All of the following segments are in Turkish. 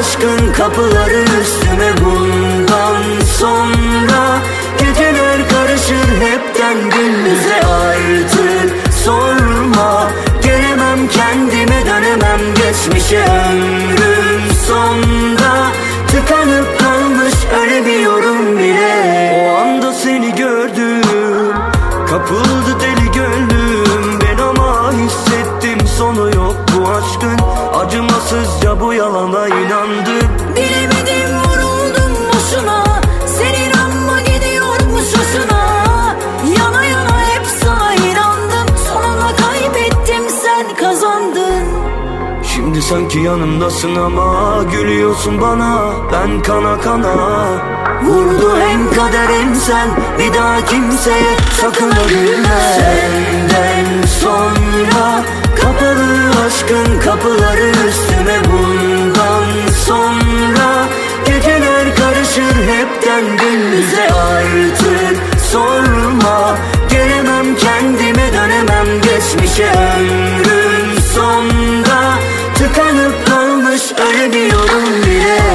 aşkın kapıları üstüme. Bundan sonra geceler karışır hepten gündüze. Artık sorma, gelemem kendime, dönemem geçmişe. Ömrüm sonda tıkanıp kalmış, ölemiyorum bile. O anda seni gördüm, kapıldı deli gönlüm. Ben ama hissettim sonu yok bu aşkın. Acımasızca bu yalana inandım. Bilemedim, vuruldum boşuna. Senin amma gidiyormuş hoşuna. Yana yana hep sana inandım. Sonunda kaybettim, sen kazandın. Şimdi sanki yanımdasın ama gülüyorsun bana, ben kana kana. Vurdu hem kader hem sen, bir daha kimseye sakın ha gülme. Senden sonra kapalı aşkın kapıları üstüme. Bundan sonra geceler karışır hepten gündüze. Artık sorma, gelemem kendime, dönemem geçmişe. Ömrüm sonda tıkanıp kalmış, ölemiyorum bile.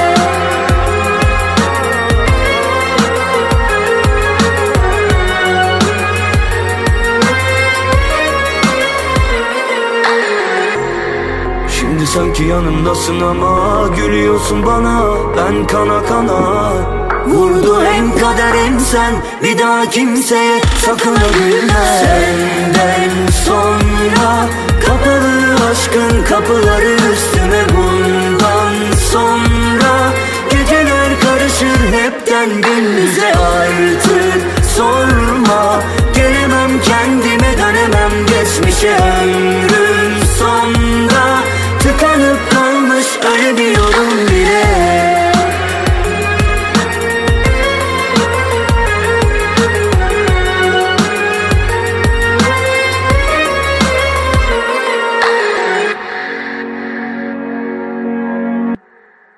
Şimdi sanki yanımdasın ama gülüyorsun bana, ben kana kana. Vurdu hem kader hem sen, bir daha kimseye sakın ha gülme. Senden sonra kapalı aşkın kapıları üstüme. Bundan sonra geceler karışır hepten gündüze. Artık sorma, gelemem kendime, dönemem geçmişe.